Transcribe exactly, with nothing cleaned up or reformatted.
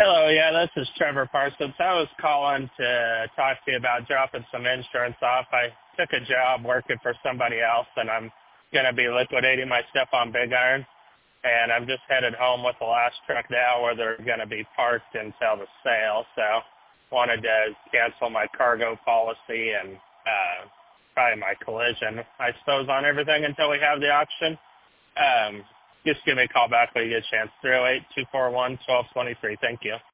Hello, yeah, this is Trevor Parsons. I was calling to talk to you about dropping some insurance off. I took a job working for somebody else, and I'm going to be liquidating my stuff on Big Iron, and I'm just headed home with the last truck now where they're going to be parked until the sale. So wanted to cancel my cargo policy and uh, probably my collision, I suppose, on everything until we have the auction. Um, just give me a call back when you get a chance. three oh eight, two four one, one two two three. Thank you.